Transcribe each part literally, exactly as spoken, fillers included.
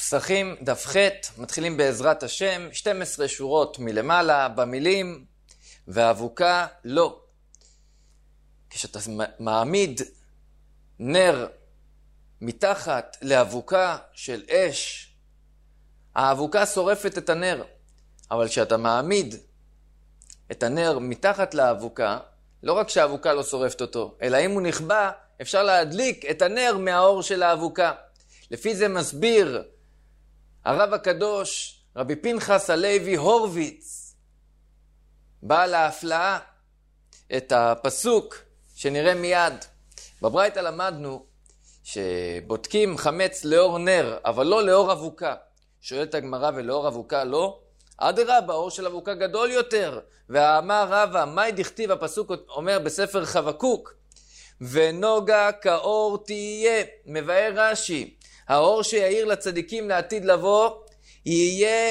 פסחים דף ח' מתחילים בעזרת השם, שתים עשרה שורות מלמעלה במילים והאבוקה לא. כשאתה מעמיד נר מתחת לאבוקה של אש, האבוקה שורפת את הנר, אבל כשאתה מעמיד את הנר מתחת לאבוקה, לא רק שהאבוקה לא שורפת אותו, אלא אם הוא נכבה, אפשר להדליק את הנר מהאור של האבוקה. לפי זה מסביר הרב הקדוש, רבי פנחס הלוי הורוביץ, בעל ההפלאה, את הפסוק שנראה מיד. בברייתא למדנו שבודקים חמץ לאור נר, אבל לא לאור אבוקה. שואלת הגמרא, ולאור אבוקה לא? אדרבה, האור של אבוקה גדול יותר. ואמר רבא, מאי דכתיב, הפסוק אומר בספר חבקוק, ונוגה כאור תהיה, מבאר רש"י, האור שיאיר לצדיקים לעתיד לבוא, יהיה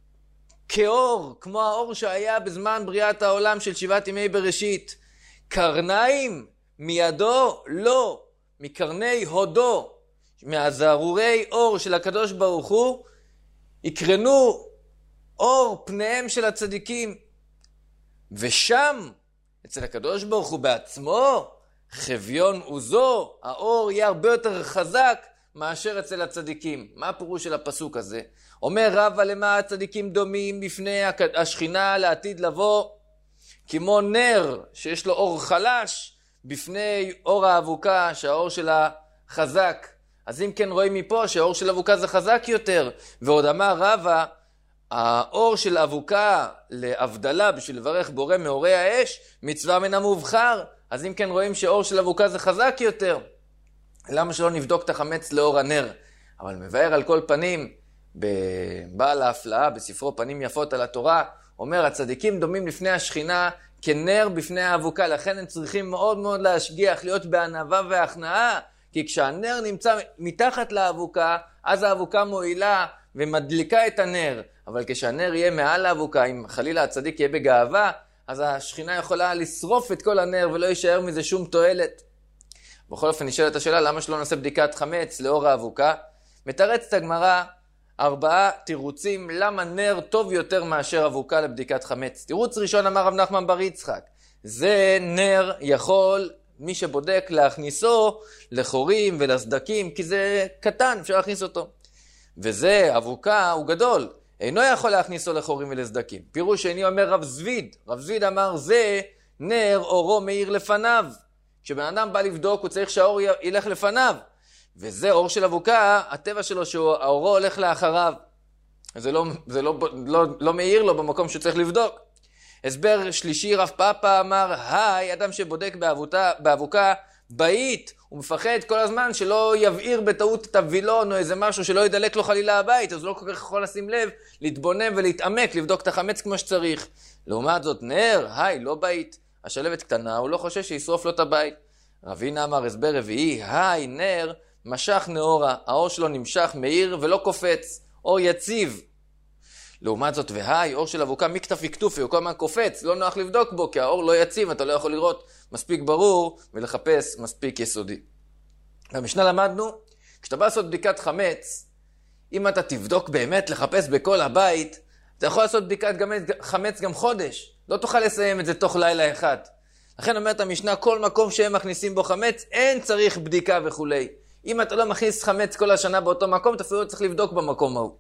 כאור, כמו האור שהיה בזמן בריאת העולם של שבעת ימי בראשית. קרניים מידו לא, מקרני הודו, מהזערורי אור של הקדוש ברוך הוא, יקרנו אור פניהם של הצדיקים. ושם, אצל הקדוש ברוך הוא בעצמו, חביון עוזו, האור יהיה הרבה יותר חזק מאשר אצל הצדיקים. מה הפירוש של הפסוק הזה? אומר רבא, למה הצדיקים דומים בפני השכינה לעתיד לבוא? כמו נר שיש לו אור חלש בפני אור האבוקה שהאור שלה חזק. אז אם כן רואים מפה שהאור של אבוקה זה חזק יותר. ועוד אמר רבא, האור של אבוקה להבדלה בשביל לברך בורא מאורי האש, מצווה מן המובחר. אז אם כן רואים שאור של אבוקה זה חזק יותר. למה שלא נבדוק את החמץ לאור הנר? אבל מבאר על כל פנים, בבעל ההפלאה, בספרו פנים יפות על התורה, אומר, הצדיקים דומים לפני השכינה כנר בפני האבוקה, לכן הם צריכים מאוד מאוד להשגיח, להיות בענווה והכנעה, כי כשהנר נמצא מתחת לאבוקה, אז האבוקה מועילה ומדליקה את הנר, אבל כשהנר יהיה מעל האבוקה, אם חלילה הצדיק יהיה בגאווה, אז השכינה יכולה לשרוף את כל הנר ולא יישאר מזה שום תועלת. בכל אופן נשאלת השאלה, למה שלא נעשה בדיקת חמץ לאור האבוקה? מתרצת הגמרא ארבעה תירוצים למה נר טוב יותר מאשר אבוקה לבדיקת חמץ. תירוץ ראשון, אמר רב נחמן בר יצחק, זה נר יכול מי שבודק להכניסו לחורים ולסדקים, כי זה קטן, אפשר להכניס אותו. וזה אבוקה הוא גדול, אינו יכול להכניסו לחורים ולסדקים. פירוש שני אומר רב זביד, רב זביד אמר זה נר אורו מאיר לפניו. כשבן אדם בא לבדוק הוא צריך שהאור ילך לפניו. וזה אור של אבוקה, הטבע שלו שהאורו הולך לאחריו. זה לא, זה לא, לא, לא מאיר לו במקום שצריך לבדוק. הסבר שלישי, רב פאפה אמר, היי, אדם שבודק באבוקה, באבוקה בעית, הוא מפחד כל הזמן שלא יבעיר בטעות את הווילון או איזה משהו שלא ידלק לו חלילה הבית, אז הוא לא כל כך יכול לשים לב, להתבונן ולהתעמק, לבדוק את החמץ כמו שצריך. לעומת זאת, נר, היי, לא בעית. השלבת קטנה, הוא לא חושש שישרוף לו את הבית. רבינה אמר, הסבר רביעי, היי, נר, משך נאורה, האור שלו נמשך, מאיר ולא קופץ, אור יציב. לעומת זאת, והי, אור של אבוקה מקטפי כתופי, הוא כל הזמן קופץ, לא נוח לבדוק בו, כי האור לא יציב, אתה לא יכול לראות מספיק ברור ולחפש מספיק יסודי. במשנה למדנו, כשאתה בא לעשות בדיקת חמץ, אם אתה תבדוק באמת לחפש בכל הבית, אתה יכול לעשות בדיקת חמץ גם חודש, לא תוכל לסיים את זה תוך לילה אחד. לכן אומרת המשנה, כל מקום שהם מכניסים בו חמץ, אין צריך בדיקה וכו'. אם אתה לא מכניס חמץ כל השנה באותו מקום, אתה אפילו צריך לבדוק במקום ההוא.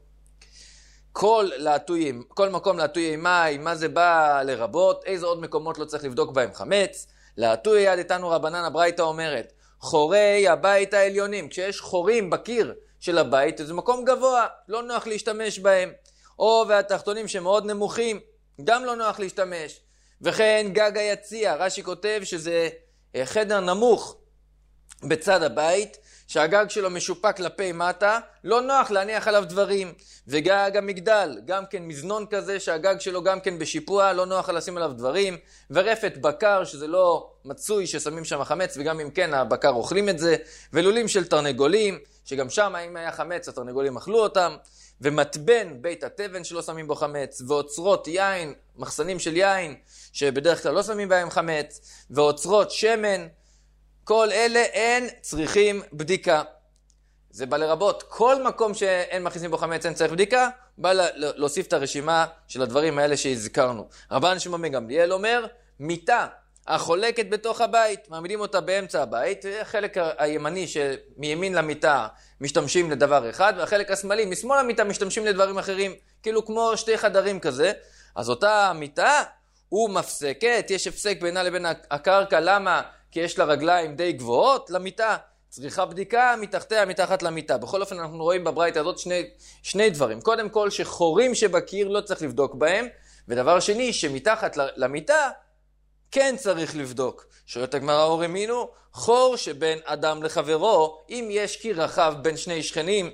כל לעתויים, כל מקום לעתויי מים, מה זה בא לרבות, איזה עוד מקומות לא צריך לבדוק בהם חמץ. לעתוי יד איתנו רבנן, הברייתא אומרת, חורי הבית העליונים, כשיש חורים בקיר של הבית, זה מקום גבוה, לא נוח להשתמש בהם. או והתחתונים שמאוד נמוכים, גם לא נוח להשתמש. וכן גג היציע, רש"י כותב שזה חדר נמוך בצד הבית, שהגג שלו משופע כלפי מטה, לא נוח להניח עליו דברים. וגג המגדל, גם כן מזנון כזה שהגג שלו גם כן בשיפוע, לא נוח לשים עליו דברים. ורפת בקר, שזה לא מצוי ששמים שם חמץ, וגם אם כן הבקר אוכלים את זה. ולולים של תרנגולים, שגם שם אם היה חמץ התרנגולים אכלו אותם. ומטבן בית התבן שלא שמים בו חמץ, ואוצרות יין, מחסנים של יין, שבדרך כלל לא שמים בהם חמץ, ואוצרות שמן, כל אלה אין צריכים בדיקה. זה בא לרבות, כל מקום שאין מכניסים בו חמץ אין צריך בדיקה, בא להוסיף את הרשימה של הדברים האלה שהזכרנו. רבן שמעון בן גמליאל אומר, מיטה החולקת בתוך הבית, מעמידים אותה באמצע הבית, החלק הימני שמימין למיטה משתמשים לדבר אחד, והחלק השמאלי משמאל למיטה משתמשים לדברים אחרים, כאילו כמו שתי חדרים כזה. אז אותה מיטה הוא מפסקת, יש הפסק בינה לבין הקרקע, למה? כי יש לה רגליים די גבוהות למיטה, צריכה בדיקה מתחתיה, מתחת למיטה. בכל אופן אנחנו רואים בברייתא הזאת שני, שני דברים. קודם כל שחורים שבקיר לא צריך לבדוק בהם, ודבר שני שמתחת למיטה כן צריך לבדוק. שואלת הגמרא אור ימינו, חור שבין אדם לחברו, אם יש קיר רחב בין שני שכנים,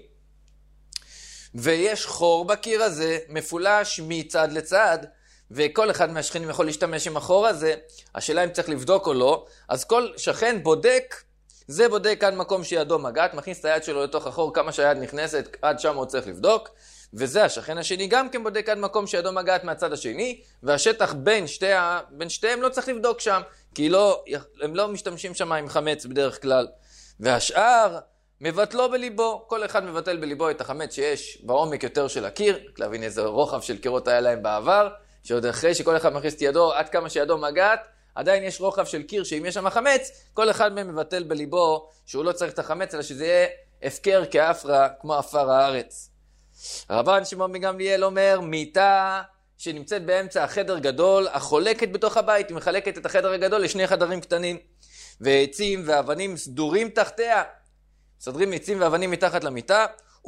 ויש חור בקיר הזה מפולש מצד לצד, וכל אחד מהשכנים יכול להשתמש עם החור הזה, השאלה אם צריך לבדוק או לא, אז כל שכן בודק, זה בודק עד מקום שידו מגעת, מכניס את היד שלו לתוך החור כמה שהיד נכנסת, עד שם הוא צריך לבדוק, וזה השכן השני גם כן בודק עד מקום שידו מגעת מהצד השני, והשטח בין, שתי, בין שתיהם לא צריך לבדוק שם, כי לא, הם לא משתמשים שם עם חמץ בדרך כלל. והשאר מבטלו בליבו, כל אחד מבטל בליבו את החמץ שיש בעומק יותר של הקיר, להבין איזה רוחב של קירות היה להם בעבר, שעוד אחרי שכל אחד מכניס את ידו עד כמה שידו מגעת, עדיין יש רוחב של קיר שאם יש שם חמץ, כל אחד מהם מבטל בליבו שהוא לא צריך את החמץ, אלא שזה יהיה הפקר כאפרה כמו אפר הארץ. רבן שמעון בן גמליאל אומר, מיטה שנמצאת באמצע החדר גדול, החולקת בתוך הבית, היא מחלקת את החדר הגדול לשני חדרים קטנים, ועצים ואבנים סדורים תחתיה, סדרים עצים ואבנים מתחת למיטה,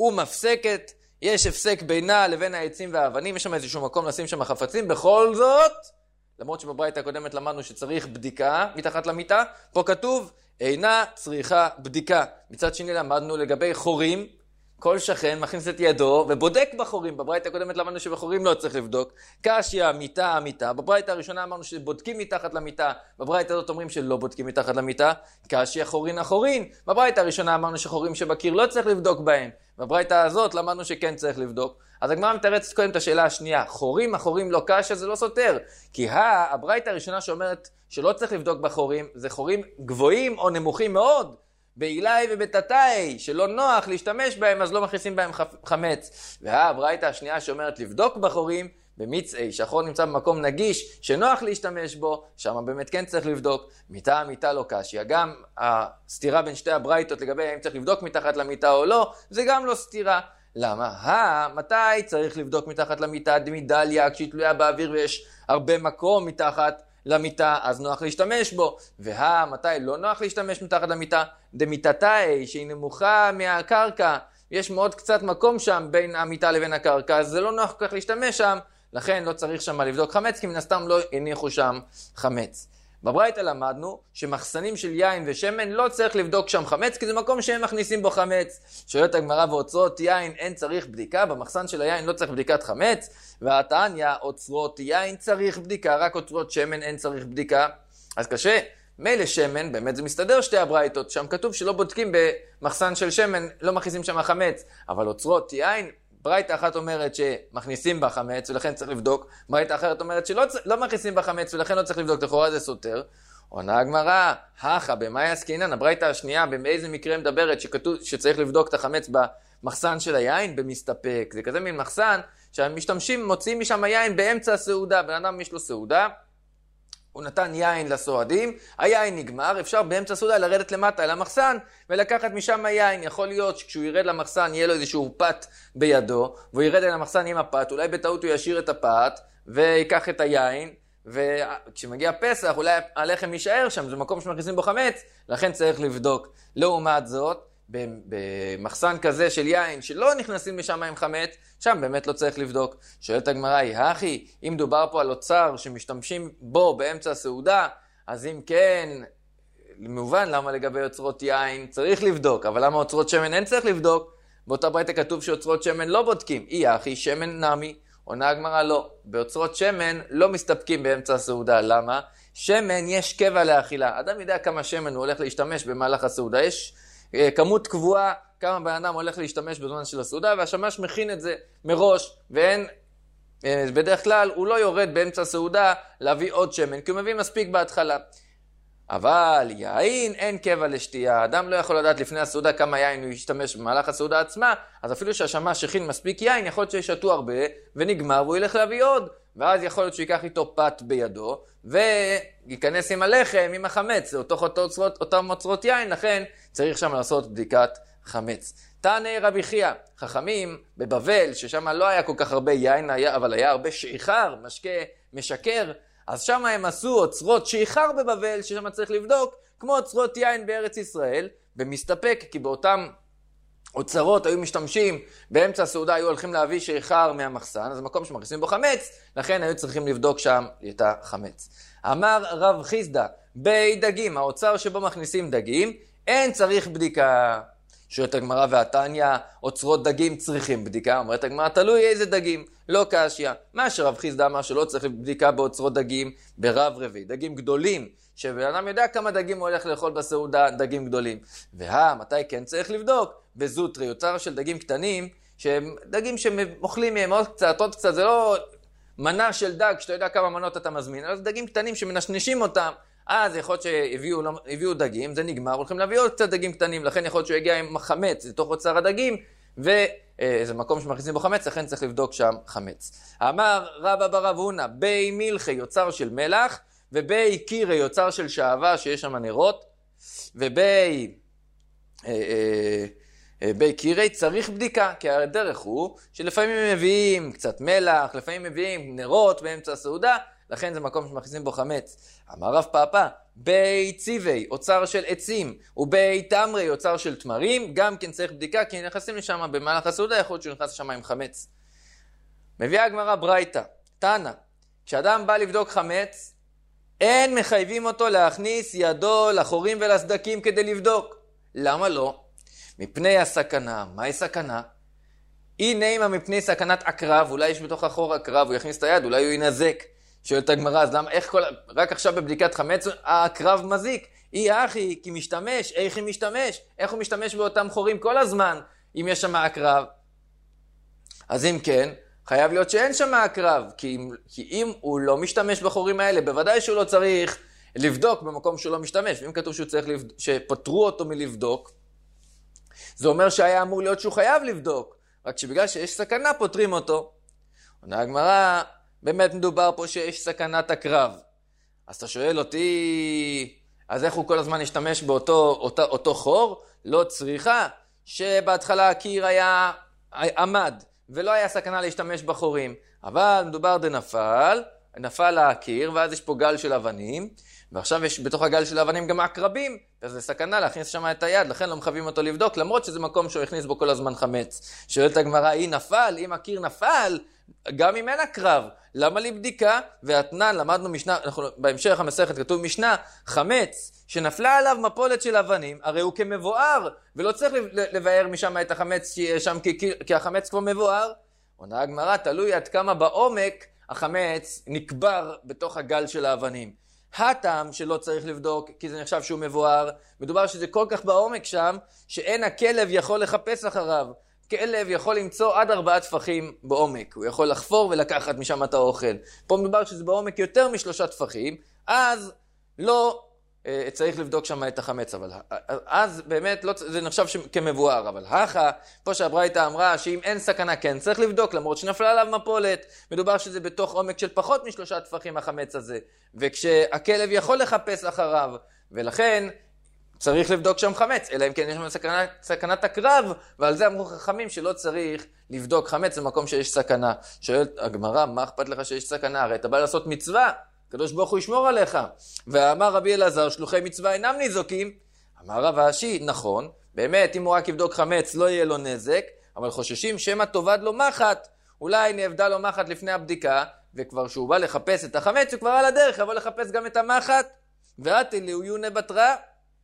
ומפסקת, יש הפסק בינה לבין העצים והאבנים, יש שם איזשהו מקום לשים שם חפצים, בכל זאת, למרות שבברייתא הקודמת למדנו שצריך בדיקה מתחת למיטה, פה כתוב, אינה צריכה בדיקה. מצד שני למדנו לגבי חורים, כל שכן מכניס את ידו ובודק בחורים. בברייתא הקודמת למדנו שבחורים לא צריך לבדוק. קשיא, מיטה, מיטה. בברייתא הראשונה אמרנו שבודקים מתחת למיטה. בברייתא הזאת אומרים שלא בודקים מתחת למיטה. קשיא, חורין, החורין. בברייתא הראשונה אמרנו שחורים שבקיר לא צריך לבדוק בהם. בברייתא הזאת למדנו שכן צריך לבדוק. אז הגמרא מתרצת קודם את השאלה השנייה. חורים, החורים לא קשיא, זה לא סותר. כי הברייתא הראשונה שאומרת שלא צריך לבדוק בחורים, זה חורים גבוהים או נמוכים מאוד. בעילי ובתתאי, שלא נוח להשתמש בהם, אז לא מכניסים בהם חמץ. והברייתא השנייה שאומרת לבדוק בחורים, במצעי, שהחור נמצא במקום נגיש, שנוח להשתמש בו, שם באמת כן צריך לבדוק. מיטה, מיטה לא קשיא. גם הסתירה בין שתי הברייתות לגבי האם צריך לבדוק מתחת למיטה או לא, זה גם לא סתירה. למה? ה, מתי צריך לבדוק מתחת למיטה? דמידליה, כשהיא תלויה באוויר ויש הרבה מקום מתחת למיטה, אז נוח להשתמש בו. וה, מתי לא נוח להשתמש מתחת למיטה? דמיטתאי, שהיא נמוכה מהקרקע, יש מאוד קצת מקום שם בין המיטה לבין הקרקע, אז זה לא נוח כל כך להשתמש שם, לכן לא צריך שם לבדוק חמץ, כי מן הסתם לא הניחו שם חמץ. בברייתא למדנו שמחסנים של יין ושמן לא צריך לבדוק שם חמץ, כי זה מקום שהם מכניסים בו חמץ. שואלת הגמרא, ואוצרות יין אין צריך בדיקה, במחסן של היין לא צריך בדיקת חמץ, והתניא, אוצרות יין צריך בדיקה, רק אוצרות שמן אין צריך בדיקה. אז קשה, מילא שמן, באמת זה מסתדר שתי הברייתות, שם כתוב שלא בודקים במחסן של שמן, לא מכניסים שם חמץ, אבל אוצרות יין, ברייתא אחת אומרת שמכניסים בה חמץ ולכן צריך לבדוק, ברייתא אחרת אומרת שלא לא מכניסים בה חמץ ולכן לא צריך לבדוק, לכאורה זה סותר. עונה הגמרא, הכה, במאי עסקינן, הברייתא השנייה, באיזה מקרה מדברת שכתוב שצריך לבדוק את החמץ במחסן של היין? במסתפק. זה כזה מין מחסן שהמשתמשים מוציאים משם היין באמצע הסעודה, בן אדם יש לו סעודה, הוא נתן יין לסועדים, היין נגמר, אפשר באמצע הסעודה לרדת למטה אל המחסן ולקחת משם היין. יכול להיות שכשהוא ירד למחסן יהיה לו איזשהו פת בידו, והוא ירד אל המחסן עם הפת, אולי בטעות הוא ישאיר את הפת ויקח את היין, וכשמגיע פסח אולי הלחם יישאר שם, זה מקום שמכניסים בו חמץ, לכן צריך לבדוק. לעומת זאת, במחסן כזה של יין שלא נכנסים משם עם חמץ, שם באמת לא צריך לבדוק. שואלת הגמרא, הכי, אם דובר פה על אוצר שמשתמשים בו באמצע הסעודה, אז אם כן, מובן למה לגבי אוצרות יין צריך לבדוק, אבל למה אוצרות שמן אין צריך לבדוק? באותה ברייתא כתוב שאוצרות שמן לא בודקים. אי הכי, שמן נמי. עונה הגמרא, לא. באוצרות שמן לא מסתפקים באמצע הסעודה. למה? שמן יש קבע לאכילה. אדם יודע כמה שמן הוא הולך להשתמש במהלך הסעודה. יש כמות קבועה כמה בן אדם הולך להשתמש בזמן של הסעודה, והשמש מכין את זה מראש, ואין, בדרך כלל הוא לא יורד באמצע הסעודה להביא עוד שמן, כי הוא מביא מספיק בהתחלה. אבל יין אין קבע לשתייה. אדם לא יכול לדעת לפני הסעודה כמה יין הוא ישתמש במהלך הסעודה עצמה, אז אפילו שהשמש הכין מספיק יין, יכול להיות שישתו הרבה ונגמר והוא ילך להביא עוד. ואז יכול להיות שיקח איתו פת בידו וייכנס עם הלחם, עם החמץ, זה אותו, אותו, אותם מוצרות יין, לכן צריך שם לעשות בדיקת חמץ. תענה רבי חייא, חכמים בבבל, ששם לא היה כל כך הרבה יין, היה, אבל היה הרבה שיכר, משקה משקר, אז שם הם עשו אוצרות שיכר בבבל, ששם צריך לבדוק, כמו אוצרות יין בארץ ישראל, ומסתפק, כי באותם אוצרות היו משתמשים, באמצע הסעודה היו הולכים להביא שיכר מהמחסן, אז המקום שמכניסים בו חמץ, לכן היו צריכים לבדוק שם את החמץ. אמר רב חיסדא, בי דגים, האוצר שבו מכניסים דגים, אין צריך בדיקה. שואלת הגמרא והתניא, אוצרות דגים צריכים בדיקה, אומרת הגמרא, תלוי איזה דגים, לא קשיא. מה שרב חיסדא אמר שלא צריך בדיקה באוצרות דגים ברב רביעי, דגים גדולים, שבן אדם יודע כמה דגים הוא הולך לאכול בסעודה, דגים גדולים. והא, מתי כן צריך לבדוק? בזוטרי, אוצר של דגים קטנים, שהם דגים שמאכלים מהם עוד קצת, עוד קצת, זה לא מנה של דג, שאתה יודע כמה מנות אתה מזמין, אלא זה דגים קטנים שמנשנשים אותם, אז יכול להיות שהביאו דגים, זה נגמר, הולכים להביא עוד קצת דגים קטנים, לכן יכול להיות שהוא יגיע עם חמץ לתוך אוצר הדגים, וזה מקום שמכניסים בו חמץ, לכן צריך לבדוק שם חמץ. אמר רבא בר אבא הונא, בי מלחי, אוצר של מלח, ובי קירי, אוצר של שעווה, שיש שם נרות, ובי בי קירי צריך בדיקה, כי הדרך הוא שלפעמים הם מביאים קצת מלח, לפעמים מביאים נרות באמצע הסעודה, לכן זה מקום שמכניסים בו חמץ. אמר רב פאפא, בי ציווי, אוצר של עצים, ובי תמרי, אוצר של תמרים, גם כן צריך בדיקה, כי נכנסים לשם במהלך הסעודה, יכול להיות שהוא נכנס לשם עם חמץ. מביאה הגמרא ברייתא, תנא, כשאדם בא לבדוק חמץ, אין מחייבים אותו להכניס ידו לחורים ולסדקים כדי לבדוק. למה לא? מפני הסכנה. מהי סכנה? הנה אימה מפני סכנת עקרב, אולי יש בתוך החור עקרב, הוא יכניס את היד, אולי הוא ינזק. שואלת הגמרא, אז למה, איך כל, רק עכשיו בבדיקת חמץ, העקרב מזיק? אי אחי, כי משתמש, איך היא משתמש? איך הוא משתמש באותם חורים כל הזמן, אם יש שם עקרב? אז אם כן, חייב להיות שאין שם עקרב, כי אם, כי אם הוא לא משתמש בחורים האלה, בוודאי שהוא לא צריך לבדוק במקום שהוא לא משתמש. ואם כתוב שהוא צריך לבדוק, שפטרו אותו מלבדוק, זה אומר שהיה אמור להיות שהוא חייב לבדוק, רק שבגלל שיש סכנה פותרים אותו. עונה הגמרא, באמת מדובר פה שיש סכנת עקרב. אז אתה שואל אותי, אז איך הוא כל הזמן ישתמש באותו אותו, אותו חור? לא צריכה, שבהתחלה הקיר היה עמד, ולא היה סכנה להשתמש בחורים. אבל מדובר דנפל, נפל הקיר, ואז יש פה גל של אבנים, ועכשיו יש בתוך הגל של האבנים גם עקרבים, אז זה סכנה להכניס שם את היד, לכן לא מחייבים אותו לבדוק, למרות שזה מקום שהוא הכניס בו כל הזמן חמץ. שואלת הגמרא, היא נפל, אם הקיר נפל, גם אם אין עקרב, למה לי בדיקה? והתנן, למדנו משנה, אנחנו, בהמשך המסכת כתוב משנה, חמץ שנפלה עליו מפולת של אבנים, הרי הוא כמבואר, ולא צריך לבאר משם את החמץ שם, כי, כי, כי החמץ כבר מבואר. עונה הגמרא, תלוי עד כמה בעומק החמץ נקבר בתוך הגל של האבנים. הטעם שלא צריך לבדוק, כי זה נחשב שהוא מבואר, מדובר שזה כל כך בעומק שם, שאין הכלב יכול לחפש אחריו. כלב יכול למצוא עד ארבעה טפחים בעומק, הוא יכול לחפור ולקחת משם את האוכל. פה מדובר שזה בעומק יותר משלושה טפחים, אז לא אה, צריך לבדוק שם את החמץ, אבל אז באמת לא, זה נחשב כמבואר, אבל הכה, פה שהברייתא אמרה שאם אין סכנה כן צריך לבדוק, למרות שנפלה עליו מפולת, מדובר שזה בתוך עומק של פחות משלושה טפחים החמץ הזה, וכשהכלב יכול לחפש אחריו, ולכן צריך לבדוק שם חמץ, אלא אם כן יש שם סכנה, סכנת עקרב, ועל זה אמרו חכמים שלא צריך לבדוק חמץ במקום שיש סכנה. שואלת הגמרא, מה אכפת לך שיש סכנה? הרי אתה בא לעשות מצווה, הקדוש ברוך הוא ישמור עליך. ואמר רבי אלעזר, שלוחי מצווה אינם ניזוקים. אמר רב אשי, נכון, באמת אם הוא רק יבדוק חמץ לא יהיה לו נזק, אבל חוששים שמא תאבד לו מחט, אולי נאבדה לו מחט לפני הבדיקה, וכבר שהוא בא לחפש את החמץ, הוא כבר על הדרך, יבוא לחפש גם את המחט, ואתי ליהו יונה בתרא,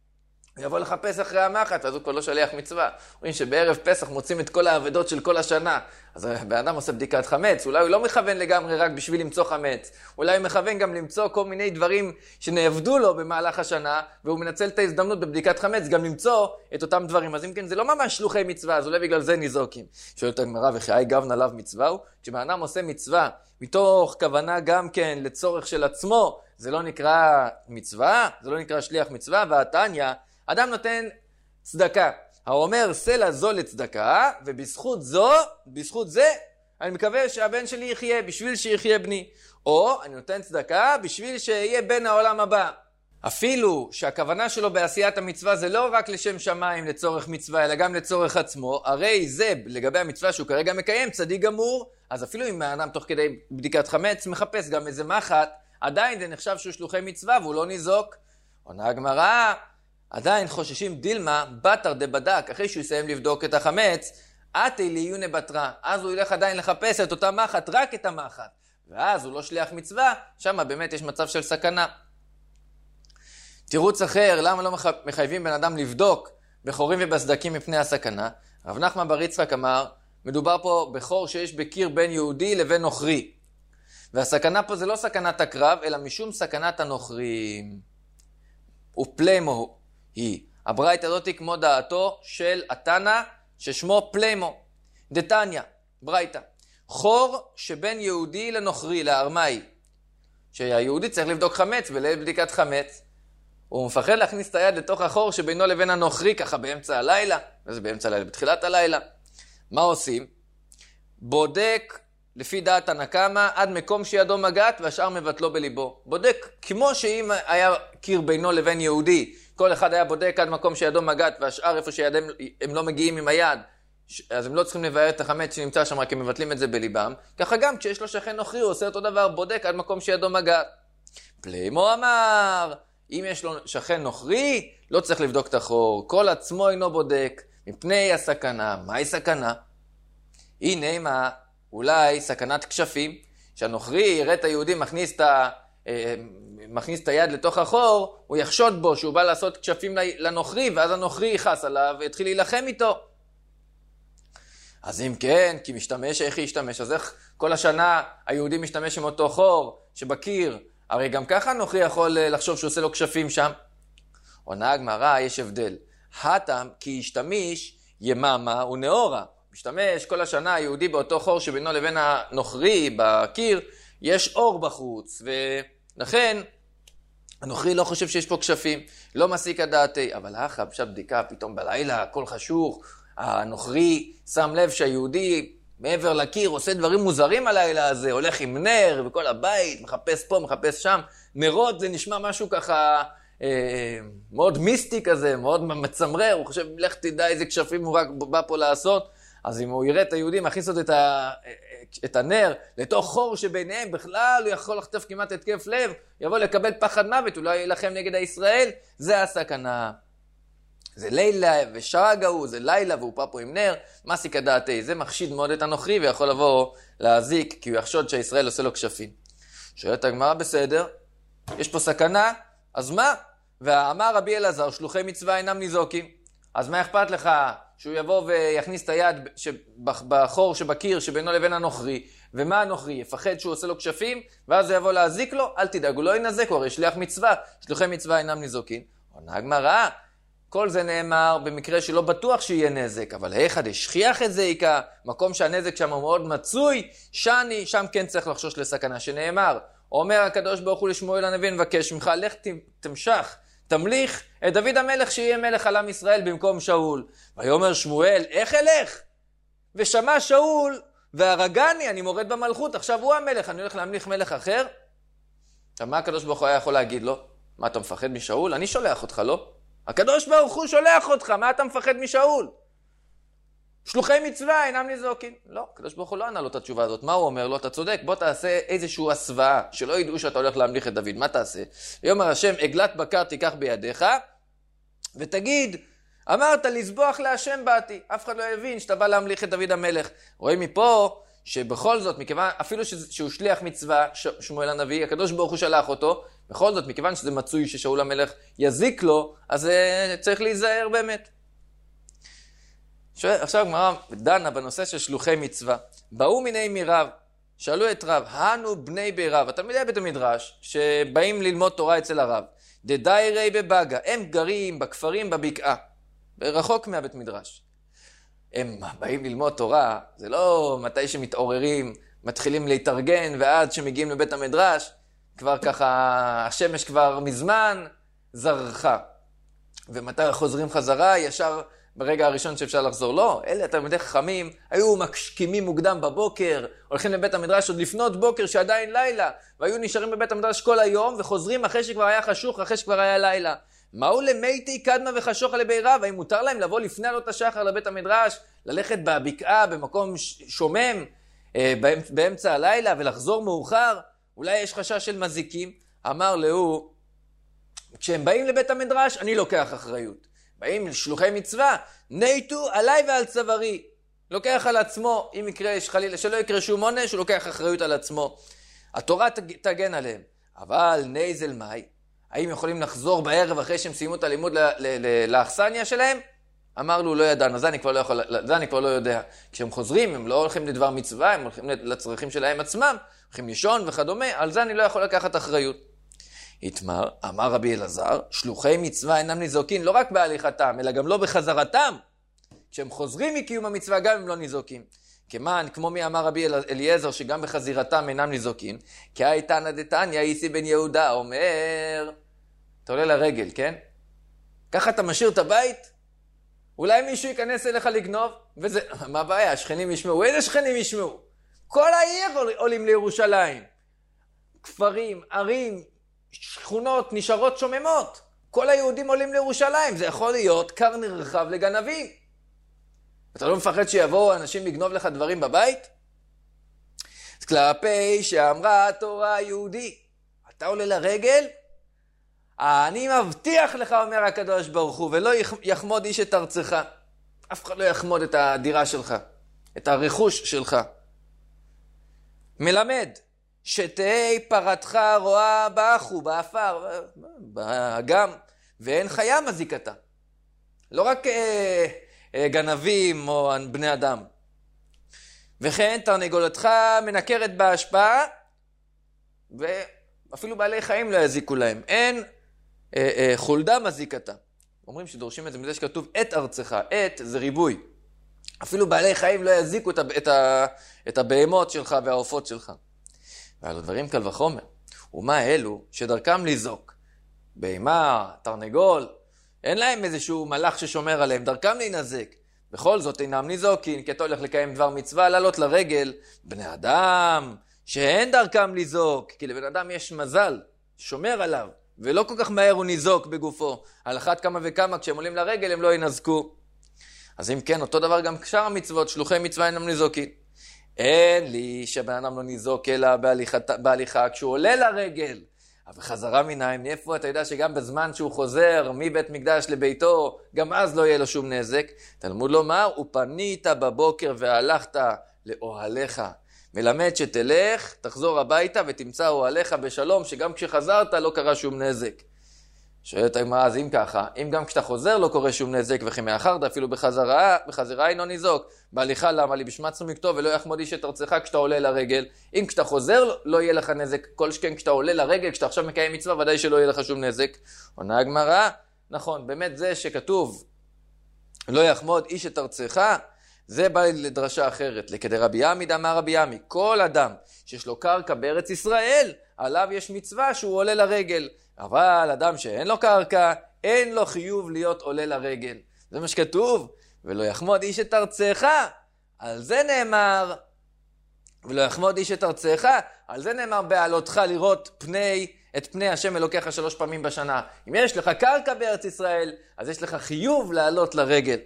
הוא יבוא לחפש אחרי המחט, אז הוא כבר לא שליח מצווה. רואים שבערב פסח מוצאים את כל העבדות של כל השנה. אז באדם עושה בדיקת חמץ, אולי הוא לא מכוון לגמרי רק בשביל למצוא חמץ. אולי הוא מכוון גם למצוא כל מיני דברים שנעבדו לו במהלך השנה, והוא מנצל את ההזדמנות בבדיקת חמץ, גם למצוא את אותם דברים. אז אם כן, זה לא ממש שלוחי מצווה, אז אולי בגלל זה ניזוקים. שואלת הגמרא, וכי גבנה עליו מצווה הוא? כשבאדם עושה מצווה, מתוך כוונה גם כן לצורך של עצמו, זה לא נקרא מצווה, זה לא נקרא שליח מצווה, והתניא, אדם נותן צדקה. האומר, סלע זו לצדקה, ובזכות זו, בזכות זה, אני מקווה שהבן שלי יחיה, בשביל שיחיה בני. או, אני נותן צדקה, בשביל שיהיה בן העולם הבא. אפילו שהכוונה שלו בעשיית המצווה זה לא רק לשם שמיים לצורך מצווה, אלא גם לצורך עצמו, הרי זה לגבי המצווה שהוא כרגע מקיים, צדיק גמור, אז אפילו אם האדם תוך כדי בדיקת חמץ מחפש גם איזה מחט, עדיין זה נחשב שהוא שלוחי מצווה והוא לא ניזוק. עונה הגמרא, עדיין חוששים דילמה, בתר דבדק, אחרי שהוא יסיים לבדוק את החמץ, עתי ליונה בתרה, אז הוא ילך עדיין לחפש את אותה מחט, רק את המחט, ואז הוא לא שליח מצווה, שם באמת יש מצב של סכנה. תירוץ אחר, למה לא מחייבים בן אדם לבדוק בחורים ובסדקים מפני הסכנה? רב נחמן בר יצחק אמר, מדובר פה בחור שיש בקיר בין יהודי לבין נוכרי. והסכנה פה זה לא סכנת הקרב, אלא משום סכנת הנוכרים. ופלמו היא. הברייתא הזאת היא כמו דעתו של התנא ששמו פלמו. דתניא, ברייתא. חור שבין יהודי לנוכרי, לארמאי. שהיהודי צריך לבדוק חמץ בליל בדיקת חמץ. הוא מפחד להכניס את היד לתוך החור שבינו לבין הנוכרי, ככה באמצע הלילה, וזה באמצע הלילה, בתחילת הלילה. מה עושים? בודק לפי דעת הנקמה עד מקום שידו מגעת והשאר מבטלו בליבו. בודק כמו שאם היה קיר בינו לבין יהודי, כל אחד היה בודק עד מקום שידו מגעת והשאר איפה שידם הם לא מגיעים עם היד, אז הם לא צריכים לבאר את החמץ שנמצא שם, רק הם מבטלים את זה בליבם. ככה גם כשיש לו שכן נוכרי הוא עושה אותו דבר, בודק עד מקום שידו מגעת. פליימו אמר, אם יש לו שכן נוכרי, לא צריך לבדוק את החור, כל עצמו אינו בודק, מפני הסכנה. מהי סכנה? הנה מה, אולי סכנת כשפים, שהנוכרי יראה את היהודי מכניס את, ה, מכניס את היד לתוך החור, הוא יחשוד בו שהוא בא לעשות כשפים לנוכרי, ואז הנוכרי יכעס עליו והתחיל להילחם איתו. אז אם כן, כי משתמש, איך ישתמש? אז איך כל השנה היהודי משתמש עם אותו חור שבקיר? הרי גם ככה הנוכרי יכול לחשוב שהוא עושה לו כשפים שם. עונה הגמרא, יש הבדל. הטעם כי ישתמש יממה ונאורה. משתמש כל השנה היהודי באותו חור שבינו לבין הנוכרי בקיר, יש אור בחוץ, ולכן הנוכרי לא חושב שיש פה כשפים, לא מסיק הדעתי, אבל אחר פשוט בדיקה, פתאום בלילה, הכל חשוך, הנוכרי שם לב שהיהודי מעבר לקיר עושה דברים מוזרים הלילה הזה, הולך עם נר וכל הבית, מחפש פה, מחפש שם, נרות זה נשמע משהו ככה אה, מאוד מיסטי כזה, מאוד מצמרר, הוא חושב, לך תדע איזה כשפים הוא רק בא פה לעשות, אז אם הוא יראה את היהודים, מכניס עוד את, ה, את הנר לתוך חור שביניהם, בכלל הוא יכול לחטוף כמעט התקף לב, יבוא לקבל פחד מוות, אולי ילחם נגד הישראל, זה הסכנה. זה לילה ושרגע הוא, זה לילה והוא פה פה עם נר, מסיק הדעתי, זה מחשיד מאוד את הנוכרי ויכול לבוא להזיק, כי הוא יחשוד שהישראל עושה לו כשפים. שואלת הגמרא, בסדר, יש פה סכנה, אז מה? ואמר רבי אלעזר, שלוחי מצווה אינם ניזוקים, אז מה אכפת לך שהוא יבוא ויכניס את היד בחור שבקיר שבינו לבין הנוכרי, ומה הנוכרי? יפחד שהוא עושה לו כשפים, ואז הוא יבוא להזיק לו, אל תדאג, הוא לא ינזק, הוא הרי שליח מצווה, שלוחי מצווה אינם ניזוקים. עונה הגמרא, כל זה נאמר במקרה שלא בטוח שיהיה נזק, אבל היכד השכיח את זה עיקה, מקום שהנזק שם הוא מאוד מצוי, שני, שם כן צריך לחשוש לסכנה, שנאמר, אומר הקדוש ברוך הוא לשמואל הנביא, נבקש ממך, לך תמשך, תמליך את דוד המלך שיהיה מלך על עם ישראל במקום שאול. ויאמר שמואל, איך אלך? ושמע שאול, והרגני, אני מורד במלכות, עכשיו הוא המלך, אני הולך להמליך מלך אחר? עכשיו מה הקדוש ברוך הוא היה יכול להגיד לו? מה אתה מפחד משאול? אני שולח אותך, לא? הקדוש ברוך הוא שולח אותך, מה אתה מפחד משאול? שלוחי מצווה אינם ניזוקים. לא, הקדוש ברוך הוא לא ענה לו את התשובה הזאת. מה הוא אומר לו? אתה צודק, בוא תעשה איזשהו הסוואה, שלא ידעו שאתה הולך להמליך את דוד. מה תעשה? ויאמר השם, עגלת בקר תיקח בידיך, ותגיד, אמרת לזבוח להשם באתי. אף אחד לא יבין שאתה בא להמליך את דוד המלך. רואים מפה שבכל זאת, מכיוון, אפילו שהוא שליח מצווה, שמואל הנביא, הקדוש ברוך הוא שלח אותו, בכל זאת, מכיוון שזה מצוי ששאול המלך יזיק לו, אז צריך להיזהר באמת. עכשיו גמרא דנה בנושא של שלוחי מצווה. באו מיני מרב, שאלו את רב, הנו בני בי רב, התלמידי בית המדרש, שבאים ללמוד תורה אצל הרב, דדיירי בבגה, הם גרים בכפרים בבקעה, רחוק מהבית מדרש. הם באים ללמוד תורה, זה לא מתי שמתעוררים, מתחילים להתארגן, ועד שמגיעים לבית המדרש, כבר ככה, השמש כבר מזמן זרחה. ומתי חוזרים חזרה? ישר ברגע הראשון שאפשר לחזור. לא, אלה התלמידי חכמים היו משכימים מוקדם בבוקר, הולכים לבית המדרש עוד לפנות בוקר שעדיין לילה, והיו נשארים בבית המדרש כל היום, וחוזרים אחרי שכבר היה חשוך, אחרי שכבר היה לילה. מהו למתי קדמה וחשוך על בירב? האם מותר להם לבוא לפני עלות השחר לבית המדרש, ללכת בבקעה במקום שומם באמצע הלילה ולחזור מאוחר? אולי יש חשש של מזיקים. אמר לו, כשהם באים לבית המדרש אני לוקח אחריות. באים שלוחי מצווה, נייטו עליי ועל צווארי. לוקח על עצמו, אם יקרה חלילה שלא יקרה שום עונש, הוא לוקח אחריות על עצמו. התורה תגן עליהם. אבל נייזל מאי, האם יכולים לחזור בערב אחרי שהם סיימו את הלימוד לאכסניה שלהם? אמר לו, לא ידענו, זה אני כבר לא יכול, זה אני כבר לא יודע. כשהם חוזרים, הם לא הולכים לדבר מצווה, הם הולכים לצרכים שלהם עצמם, הולכים לישון וכדומה, על זה אני לא יכול לקחת אחריות. התמר, אמר רבי אלעזר, שלוחי מצווה אינם ניזוקין, לא רק בהליכתם, אלא גם לא בחזרתם. כשהם חוזרים מקיום המצווה, גם הם לא ניזוקים. כמן, כמו מי אמר רבי אליעזר, שגם בחזירתם אינם ניזוקים, כי הייתנא דתניא איסי בן יהודה אומר, אתה עולה לרגל, כן? ככה אתה משאיר את הבית? אולי מישהו ייכנס אליך לגנוב? וזה, מה הבעיה? השכנים ישמעו. איזה שכנים ישמעו? כל העיר עולים לירושלים. כפרים, ערים, שכונות, נשארות שוממות. כל היהודים עולים לירושלים. זה יכול להיות כר נרחב לגנבים. אתה לא מפחד שיבואו אנשים לגנוב לך דברים בבית? אז כלפי שאמרה התורה היהודי, אתה עולה לרגל? אני מבטיח לך, אומר הקדוש ברוך הוא, ולא יחמוד איש את ארצך. אף אחד לא יחמוד את הדירה שלך, את הרכוש שלך. מלמד, שתהי פרתך רואה באחו, באפר, באגם, ואין חיה מזיקתה. לא רק אה, אה, גנבים או בני אדם. וכן תרנגולתך מנקרת בהשפעה, ואפילו בעלי חיים לא יזיקו להם. אין אה, אה, חולדה מזיקתה. אומרים שדורשים את זה מזה שכתוב את ארצך, את זה ריבוי. אפילו בעלי חיים לא יזיקו את, את, את הבהמות שלך והעופות שלך. ועל דברים קל וחומר. ומה אלו שדרכם לזוק? בהמה, תרנגול, אין להם איזשהו מלאך ששומר עליהם, דרכם להינזק. בכל זאת אינם ניזוקין, כי אתה הולך לקיים דבר מצווה, לעלות לרגל. בני אדם, שאין דרכם לזוק, כי לבן אדם יש מזל, שומר עליו, ולא כל כך מהר הוא ניזוק בגופו. על אחת כמה וכמה, כשהם עולים לרגל הם לא ינזקו. אז אם כן, אותו דבר גם שאר המצוות, שלוחי מצווה אינם ניזוקין. אין לי שבן אדם לא ניזוק אלא בהליכה, בהליכה כשהוא עולה לרגל. אבל חזרה מניים, מאיפה אתה יודע שגם בזמן שהוא חוזר מבית מקדש לביתו, גם אז לא יהיה לו שום נזק. תלמוד לומר, ופנית בבוקר והלכת לאוהליך. מלמד שתלך, תחזור הביתה ותמצא אוהליך בשלום, שגם כשחזרת לא קרה שום נזק. שואלת הגמרא, אז אם ככה, אם גם כשאתה חוזר לא קורה שום נזק, וכי מאחרת אפילו בחזרה, בחזרה אינו ניזוק. בהליכה למה לי בשמצנו מכתוב ולא יחמוד איש את ארצך כשאתה עולה לרגל. אם כשאתה חוזר לא יהיה לך נזק, כל שכן כשאתה עולה לרגל, כשאתה עכשיו מקיים מצווה, ודאי שלא יהיה לך שום נזק. עונה הגמרא, נכון, באמת זה שכתוב לא יחמוד איש את ארצך, זה בא לדרשה אחרת. לכדי רבי עמיד אמר רבי עמי, כל אדם שיש לו קרקע בארץ ישראל, עליו יש מצווה שהוא עולה לרגל. אבל אדם שאין לו קרקע, אין לו חיוב להיות עולה לרגל. זה מה שכתוב, ולא יחמוד איש את ארצך, על זה נאמר, ולא יחמוד איש את ארצך, על זה נאמר בעלותך לראות פני, את פני השם אלוקיך שלוש פעמים בשנה. אם יש לך קרקע בארץ ישראל, אז יש לך חיוב לעלות לרגל.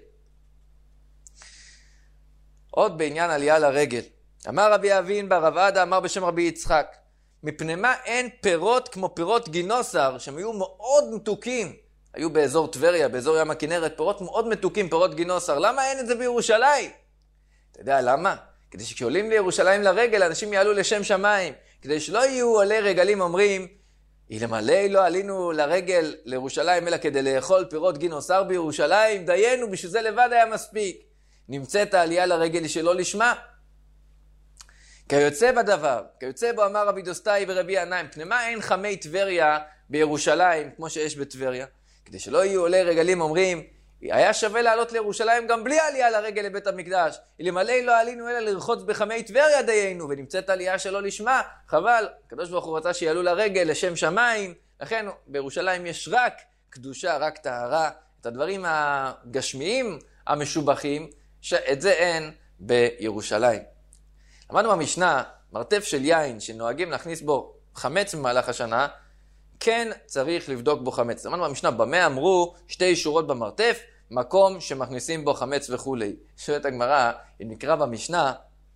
עוד בעניין עלייה לרגל. אמר רבי אבין בר רב עדה, אמר בשם רבי יצחק, מפני מה אין פירות כמו פירות גינוסר, שהם היו מאוד מתוקים. היו באזור טבריה, באזור ים הכנרת, פירות מאוד מתוקים, פירות גינוסר. למה אין את זה בירושלים? אתה יודע למה? כדי שכשעולים לירושלים לרגל, אנשים יעלו לשם שמיים. כדי שלא יהיו עולי רגלים אומרים, אלמלא לא עלינו לרגל לירושלים, אלא כדי לאכול פירות גינוסר בירושלים, דיינו, בשביל זה לבד היה מספיק. נמצאת העלייה לרגל שלא לשמה. כיוצא בדבר, כיוצא בו אמר רבי דוסטאי ורבי ינאי, פני מה אין חמי טבריה בירושלים כמו שיש בטבריה? כדי שלא יהיו עולי רגלים אומרים, היה שווה לעלות לירושלים גם בלי עלייה לרגל לבית המקדש. אלמלא לא עלינו אלא לרחוץ בחמי טבריה דיינו, ונמצאת עלייה שלא לשמה, חבל. הקדוש ברוך הוא רצה שיעלו לרגל לשם שמיים, לכן בירושלים יש רק קדושה, רק טהרה, את הדברים הגשמיים המשובחים, שאת זה אין בירושלים. למדנו במשנה, מרתף של יין שנוהגים להכניס בו חמץ במהלך השנה, כן צריך לבדוק בו חמץ. למדנו במשנה, במה אמרו שתי שורות במרתף, מקום שמכניסים בו חמץ וכולי. שואלת הגמרא, אם נקרא במשנה,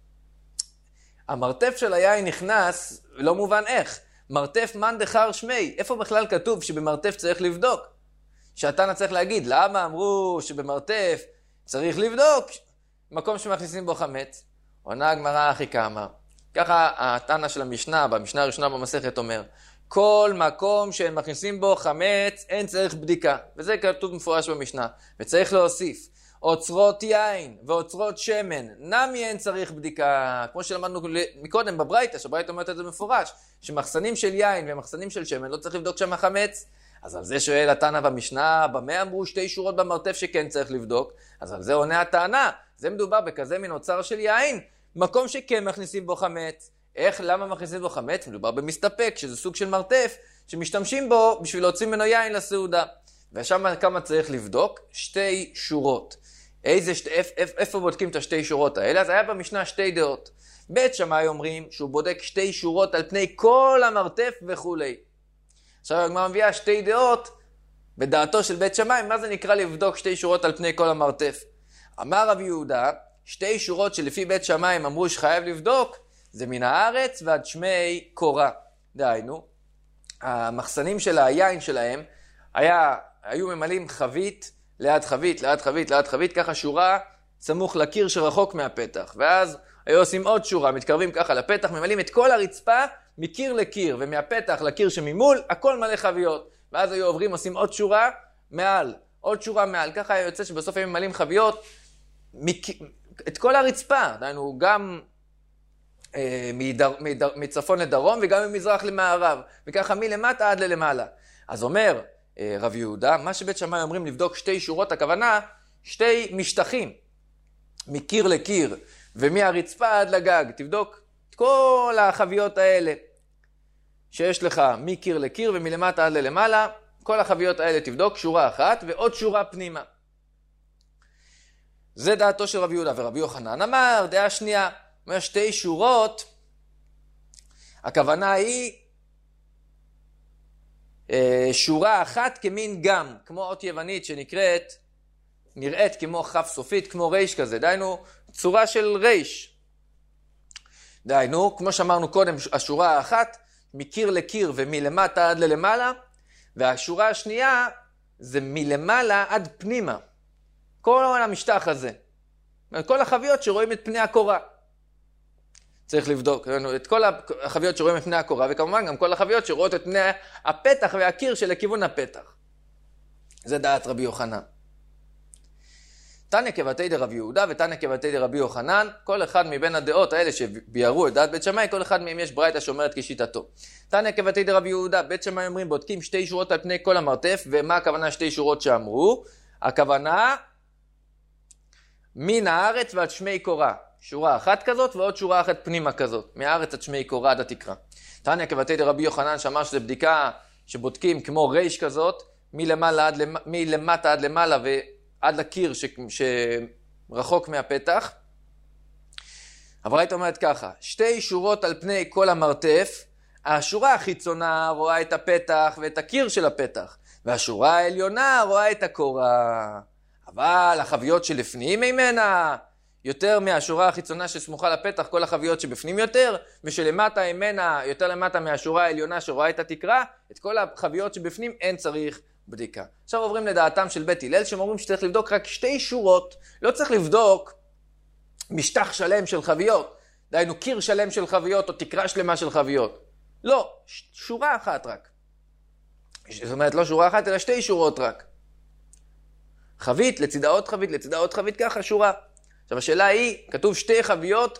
המרתף של היין נכנס, לא מובן איך. מרתף מן דחר שמי, איפה בכלל כתוב שבמרתף צריך לבדוק? שהתנא צריך להגיד, למה אמרו שבמרתף צריך לבדוק מקום שמכניסים בו חמץ? עונה הגמרא אחי כמה. ככה התנא של המשנה, במשנה הראשונה במסכת אומר, כל מקום שהם מכניסים בו חמץ, אין צריך בדיקה. וזה כתוב מפורש במשנה. וצריך להוסיף, אוצרות יין ואוצרות שמן, נמי אין צריך בדיקה. כמו שלמדנו מקודם בברייתא, שהברייתא אומרת את זה מפורש, שמחסנים של יין ומחסנים של שמן, לא צריך לבדוק שם החמץ. אז על זה שואל התנא במשנה, במה אמרו שתי שורות במרתף שכן צריך לבדוק? אז על זה עונה הטענה. זה מדובר בכזה מן אוצר של יין, מקום שכן מכניסים בו חמץ. איך, למה מכניסים בו חמץ? מדובר במסתפק, שזה סוג של מרתף, שמשתמשים בו בשביל להוציא ממנו יין לסעודה. ושם כמה צריך לבדוק? שתי שורות. איזה שתי, איפ, איפ, איפה בודקים את השתי שורות האלה? אז היה במשנה שתי דעות. בית שמאי אומרים שהוא בודק שתי שורות על פני כל המרתף וכולי. עכשיו הגמרא מביאה שתי דעות בדעתו של בית שמאי, מה זה נקרא לבדוק שתי שורות על פני כל המרתף? אמר רבי יהודה, שתי שורות שלפי בית שמאי אמרו שחייב לבדוק, זה מן הארץ ועד שמי קורה. דהיינו, המחסנים של היין שלהם היה, היו ממלאים חבית ליד חבית, ליד חבית, ליד חבית, ככה שורה סמוך לקיר שרחוק מהפתח. ואז היו עושים עוד שורה, מתקרבים ככה לפתח, ממלאים את כל הרצפה מקיר לקיר, ומהפתח לקיר שממול, הכל מלא חביות. ואז היו עוברים, עושים עוד שורה מעל, עוד שורה מעל. ככה היה יוצא שבסוף הם ממלאים חביות מק... את כל הרצפה. דהיינו, גם אה, מדר... מדר... מצפון לדרום וגם ממזרח למערב. וככה מלמטה עד ללמעלה. אז אומר אה, רב יהודה, מה שבית שמאי אומרים לבדוק שתי שורות, הכוונה שתי משטחים, מקיר לקיר ומהרצפה עד לגג. תבדוק את כל החביות האלה שיש לך מקיר לקיר ומלמטה עד ללמעלה, כל החביות האלה תבדוק שורה אחת ועוד שורה פנימה. זה דעתו של רבי יהודה. ורבי יוחנן אמר, דעה שנייה, אומר שתי שורות, הכוונה היא אה, שורה אחת כמין גם, כמו אות יוונית שנקראת, נראית כמו כף סופית, כמו ריש כזה, דהיינו צורה של ריש. דהיינו, כמו שאמרנו קודם, השורה האחת, מקיר לקיר ומלמטה עד ללמעלה, והשורה השנייה זה מלמעלה עד פנימה. כל המשטח הזה. כל החביות שרואים את פני הקורה. צריך לבדוק את כל החביות שרואים את פני הקורה, וכמובן גם כל החביות שרואות את פני הפתח והקיר שלכיוון הפתח. זה דעת רבי יוחנן. תניא כבתי דרבי יהודה ותניא כבתי דרבי יוחנן, כל אחד מבין הדעות האלה שביארו את דעת בית שמאי, כל אחד מהם יש ברייתא שאומרת כשיטתו. תניא כבתי דרבי יהודה, בית שמאי אומרים בודקים שתי שורות על פני כל המרתף, ומה הכוונה שתי שורות שאמרו? הכוונה מן הארץ ועד שמי קורה, שורה אחת כזאת ועוד שורה אחת פנימה כזאת, מהארץ עד שמי קורה עד התקרה. תניא כבתי דרבי יוחנן שאמר שזה בדיקה שבודקים כמו ריש כזאת, מלמעלה עד למ... מלמטה עד למעלה ו... עד לקיר ש... שרחוק מהפתח. הברייתא אומרת ככה, שתי שורות על פני כל המרתף, השורה החיצונה רואה את הפתח ואת הקיר של הפתח, והשורה העליונה רואה את הקורה. אבל החביות שלפנים ממנה, יותר מהשורה החיצונה שסמוכה לפתח, כל החביות שבפנים יותר, ושלמטה ממנה, יותר למטה מהשורה העליונה שרואה את התקרה, את כל החביות שבפנים אין צריך בדיקה. עכשיו עוברים לדעתם של בית הלל, שהם אומרים שצריך לבדוק רק שתי שורות, לא צריך לבדוק משטח שלם של חביות, דהיינו קיר שלם של חביות או תקרה שלמה של חביות. לא, שורה אחת רק. זאת אומרת לא שורה אחת אלא שתי שורות רק. חבית לצידה עוד חבית, לצידה עוד חבית, ככה שורה. עכשיו השאלה היא, כתוב שתי חביות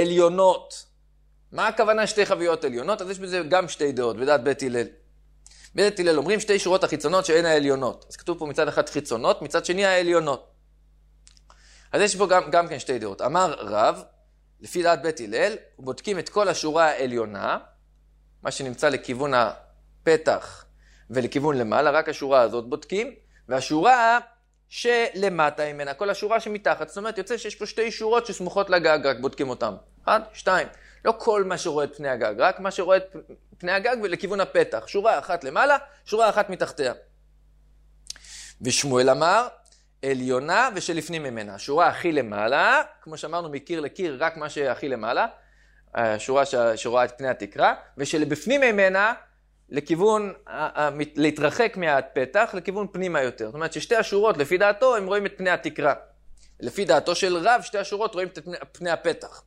עליונות. מה הכוונה שתי חביות עליונות? אז יש בזה גם שתי דעות, בדעת בית הלל. בית הלל אומרים שתי שורות החיצונות שהן העליונות. אז כתוב פה מצד אחד חיצונות, מצד שני העליונות. אז יש פה גם, גם כן שתי דעות. אמר רב, לפי דעת בית הלל, בודקים את כל השורה העליונה, מה שנמצא לכיוון הפתח ולכיוון למעלה, רק השורה הזאת בודקים, והשורה שלמטה ממנה, כל השורה שמתחת. זאת אומרת, יוצא שיש פה שתי שורות שסמוכות לגג, רק בודקים אותם. אחד, שתיים. לא כל מה שרואה את פני הגג, רק מה שרואה את פני הגג ולכיוון הפתח. שורה אחת למעלה, שורה אחת מתחתיה. ושמואל אמר, עליונה ושלפנים ממנה. השורה הכי למעלה, כמו שאמרנו מקיר לקיר, רק מה שהכי למעלה, השורה שרואה את פני התקרה, ושלבפנים ממנה, לכיוון, להתרחק מהפתח, לכיוון פנימה יותר. זאת אומרת ששתי השורות, לפי דעתו, הם רואים את פני התקרה. לפי דעתו של רב, שתי השורות רואים את פני, פני הפתח.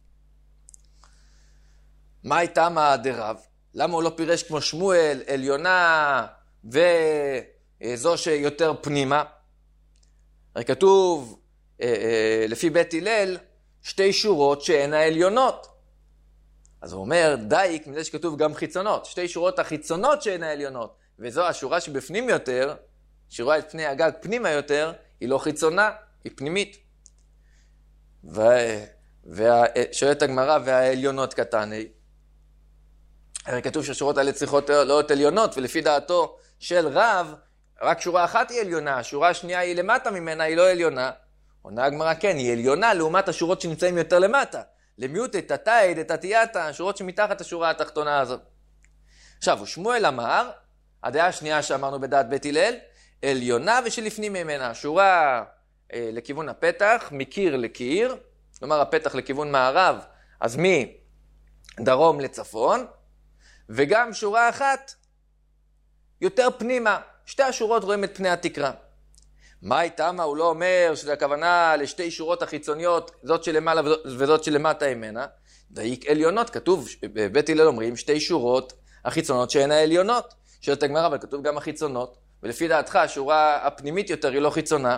מה הייתה מה דרב? למה הוא לא פירש כמו שמואל, עליונה וזו שיותר פנימה? הרי כתוב, לפי בית הלל, שתי שורות שהן העליונות. אז הוא אומר, דייק, מזה שכתוב גם חיצונות. שתי שורות החיצונות שהן העליונות. וזו השורה שבפנים יותר, שרואה את פני הגג פנימה יותר, היא לא חיצונה, היא פנימית. ושואלת הגמרא, והעליונות קטני. הרי כתוב שהשורות האלה צריכות להיות עליונות, ולפי דעתו של רב, רק שורה אחת היא עליונה, השורה השנייה היא למטה ממנה, היא לא עליונה. עונה הגמרא, כן, היא עליונה לעומת השורות שנמצאים יותר למטה. למיעוט את התאיד, את התיאטה, השורות שמתחת השורה התחתונה הזאת. עכשיו, שמואל אמר, הדעה השנייה שאמרנו בדעת בית הלל, עליונה ושלפנים ממנה, שורה אה, לכיוון הפתח, מקיר לקיר, כלומר הפתח לכיוון מערב, אז מדרום לצפון, וגם שורה אחת יותר פנימה, שתי השורות רואים את פני התקרה. מה הייתה מה? הוא לא אומר שזה הכוונה לשתי שורות החיצוניות, זאת שלמעלה וזאת שלמטה ממנה. דייק עליונות, כתוב, בבית הלל אומרים שתי שורות החיצונות שהן העליונות. שואלת הגמרא, אבל כתוב גם החיצונות, ולפי דעתך השורה הפנימית יותר היא לא חיצונה.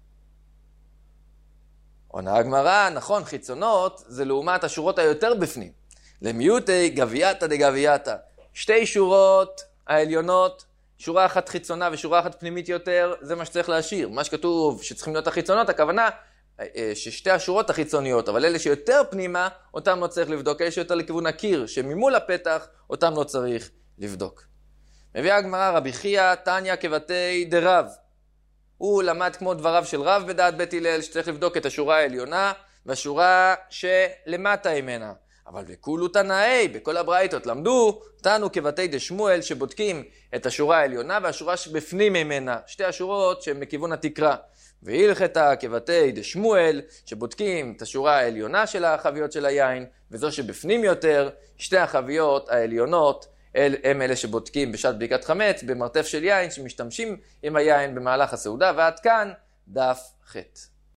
עונה הגמרא, נכון, חיצונות זה לעומת השורות היותר בפנים. למיעוטי גבייתא דגבייתא. שתי שורות העליונות, שורה אחת חיצונה ושורה אחת פנימית יותר, זה מה שצריך להשאיר. מה שכתוב שצריכים להיות החיצונות, הכוונה ששתי השורות החיצוניות, אבל אלה שיותר פנימה, אותם לא צריך לבדוק. אלה שיותר לכיוון הקיר, שממול הפתח, אותם לא צריך לבדוק. מביאה הגמרא, רבי חייא תניא כבתי דרב. הוא למד כמו דבריו של רב בדעת בית הלל, שצריך לבדוק את השורה העליונה והשורה שלמטה ממנה. אבל בכולו תנאי, בכל הברייתות למדו, תנו כבתי דשמואל שבודקים את השורה העליונה והשורה שבפנים ממנה, שתי השורות שהן מכיוון התקרה. והלכתה כבתי דשמואל שבודקים את השורה העליונה של החביות של היין, וזו שבפנים יותר, שתי החביות העליונות הם אלה שבודקים בשעת בדיקת חמץ, במרתף של יין שמשתמשים עם היין במהלך הסעודה, ועד כאן דף ח'.